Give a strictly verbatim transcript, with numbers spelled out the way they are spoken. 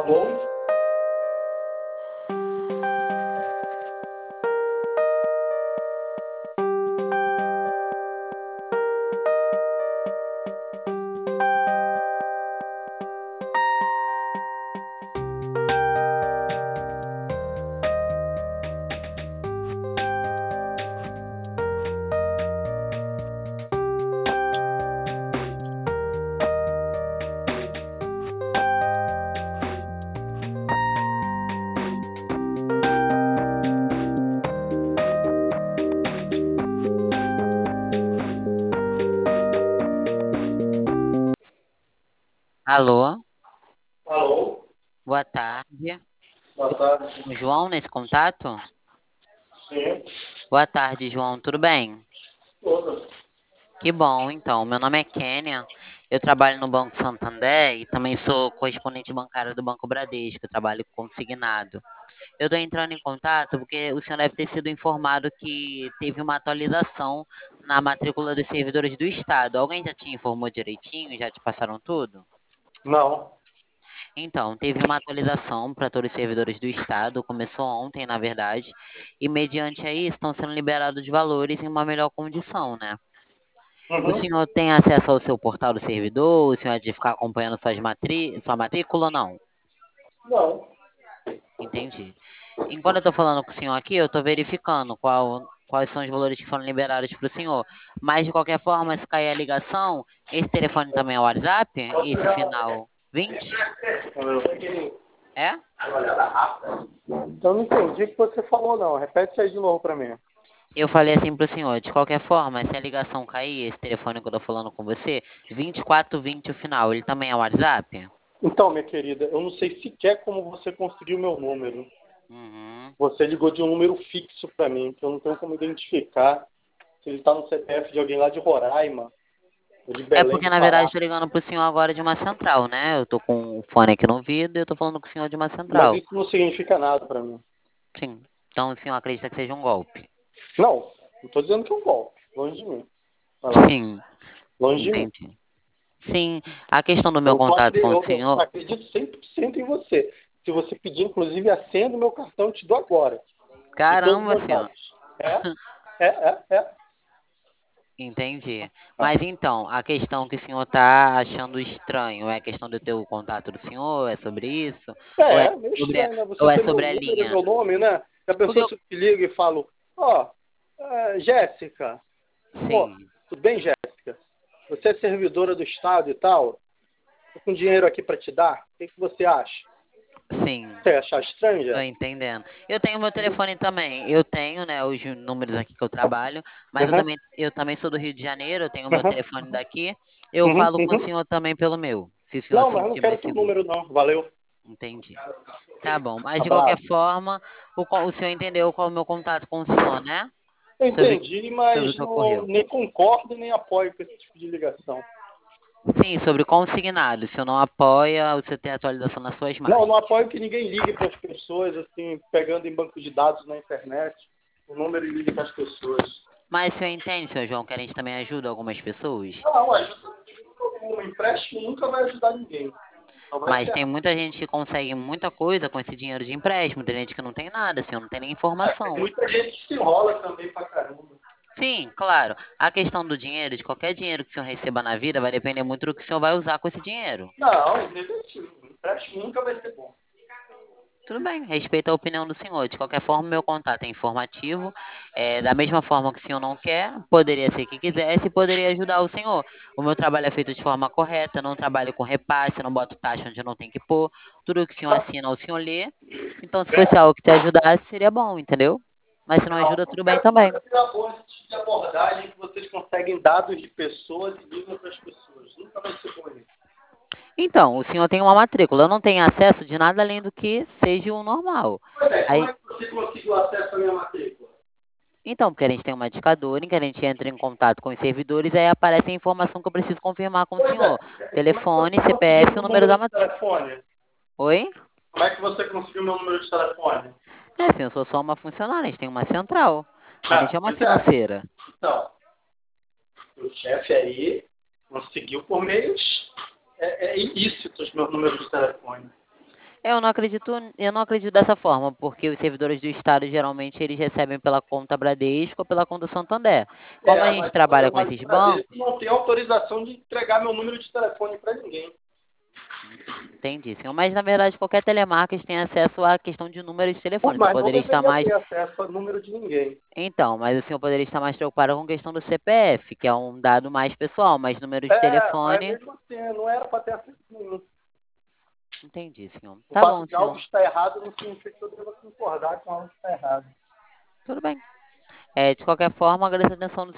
bom? Alô, Alô? boa tarde. Boa Eu tô tarde. com o João nesse contato? Sim. Boa tarde, João, tudo bem? Todas. Que bom, então. Meu nome é Kênia, eu trabalho no Banco Santander e também sou correspondente bancário do Banco Bradesco, eu trabalho consignado. Eu estou entrando em contato porque o senhor deve ter sido informado que teve uma atualização na matrícula dos servidores do Estado. Alguém já te informou direitinho? Já te passaram tudo? Não. Então, teve uma atualização para todos os servidores do Estado, começou ontem, na verdade, e mediante aí estão sendo liberados os valores em uma melhor condição, né? O Uhum. senhor tem acesso ao seu portal do servidor? O senhor há de ficar acompanhando suas matri... sua matrícula ou não? Não. Entendi. Enquanto eu estou falando com o senhor aqui, eu estou verificando qual, quais são os valores que foram liberados para o senhor. Mas, de qualquer forma, se cair a ligação, esse telefone também é o WhatsApp? Esse final vinte? É? Eu não entendi o que você falou, não. Repete aí de novo pra mim. Eu falei assim pro senhor, de qualquer forma, se a ligação cair, esse telefone que eu tô falando com você, vinte e quatro vinte o final, ele também é o WhatsApp? Então, minha querida, eu não sei sequer como você conseguiu meu número. Uhum. Você ligou de um número fixo pra mim, que eu não tenho como identificar se ele tá no C P F de alguém lá de Roraima ou de É Belém porque, do na verdade, Pará. eu tô ligando pro senhor agora de uma central, né? Eu tô com o fone aqui no ouvido e eu tô falando com o senhor de uma Mas central. isso não significa nada pra mim. Sim. Então o senhor acredita que seja um golpe? Não, não tô dizendo que é um golpe. Longe de mim. Vai lá. Sim, Longe de mim. entendi. Sim, a questão do meu Eu, tô contato acre- com o eu, eu senhor. acredito cem por cento em você. Se você pedir, inclusive, a senha do meu cartão, eu te dou agora. De todos os Caramba, meus senhor. dados. É, é, é, é. Entendi. Ah. Mas então, a questão que o senhor tá achando estranho é a questão do teu contato do senhor? É sobre isso? Ou é É, meio sobre, estranho, né? Você ou é ter meu sobre a número e linha? meu nome, né? E a Porque pessoa eu, se te liga e fala, ó, é, Jéssica, pô, sim, tudo bem, Jéssica? Você é servidora do Estado e tal? Tô com dinheiro aqui para te dar. O que, que você acha? sim, Você achar estranho, tô Jéssica? entendendo. Eu tenho meu telefone também. Eu tenho, né, os números aqui que eu trabalho, mas eu Uhum, também, eu também sou do Rio de Janeiro, eu tenho meu uhum, telefone daqui. Eu uhum, falo com o uhum. senhor também pelo meu, se o senhor se Não, mas eu não sentir mais quero teu seguro. número, não. Valeu. Entendi. Tá bom, mas de qualquer Abraço. forma, o, qual- o senhor entendeu qual é o meu contato com o senhor, né? Eu Sobre, entendi, sobre o mas que não, ocorreu. nem concordo nem apoio com esse tipo de ligação. Sim, sobre consignado. Se eu não apoia você ter atualização nas suas Não, eu não máquinas. apoio que ninguém ligue para as pessoas, assim, pegando em banco de dados na internet, o número e ligue para as pessoas. Mas o senhor entende, senhor João, que a gente também ajuda algumas pessoas? Não, ajuda um empréstimo nunca vai ajudar ninguém. Só vai Mas tem ferrar. muita gente que consegue muita coisa com esse dinheiro de empréstimo. Tem gente que não tem nada, senhor, não tem nem É, tem informação. muita gente que se enrola também pra caramba. Sim, claro. A questão do dinheiro, de qualquer dinheiro que o senhor receba na vida, vai depender muito do que o senhor vai usar com esse dinheiro. Não, negativo. Empréstimo nunca vai ser bom. Tudo bem, respeito a opinião do senhor. De qualquer forma, meu contato é informativo. É, da mesma forma que o senhor não quer, poderia ser que quisesse, poderia ajudar o senhor. O meu trabalho é feito de forma correta, não trabalho com repasse, não boto taxa onde não tem que pôr. Tudo que o senhor assina, o senhor lê. Então, se fosse algo que te ajudasse, seria bom, entendeu? Mas se não Não, ajuda, não tudo bem quero também. nunca tirar bom esse tipo de abordagem que vocês conseguem dados de pessoas e ligam para as pessoas. Nunca vai ser bom isso. Então, o senhor tem uma matrícula. Eu não tenho acesso de nada além do que seja o normal. Pois é, como Aí, é que você conseguiu acesso à minha matrícula? então, porque a gente tem uma discadora em que a gente entra em contato com os servidores, aí aparece a informação que eu preciso confirmar com o Pois é, senhor. e como é que Telefone, você conseguiu C P F e o meu número número da de matrícula. telefone? Oi? Como é que você conseguiu meu número de telefone? É, sim, eu sou só uma funcionária, a gente tem uma central. A gente Ah, é uma pois é. financeira. Então, o chefe aí conseguiu por meios é, é, ilícitos meu número de telefone. Eu não acredito, eu não acredito dessa forma, porque os servidores do Estado geralmente eles recebem pela conta Bradesco ou pela conta Santander. Como a É, gente mas, trabalha com mas esses o Bradesco bancos, não tem autorização de entregar meu número de telefone para ninguém. entendi, senhor. Mas na verdade qualquer telemarketing tem acesso à questão de números de Pô, telefone. Você mas não poderia estar deveria mais. ter acesso a número de ninguém. Então, mas o senhor poderia estar mais preocupado com a questão do C P F, que é um dado mais pessoal, mas números de É, mas telefone. mesmo assim, não era para ter acesso nenhum. Entendi, senhor. O Tá fato bom, de algo senhor. estar errado não significa que eu deva concordar com algo que está errado. Tudo bem. É, de qualquer forma, agradeço a atenção do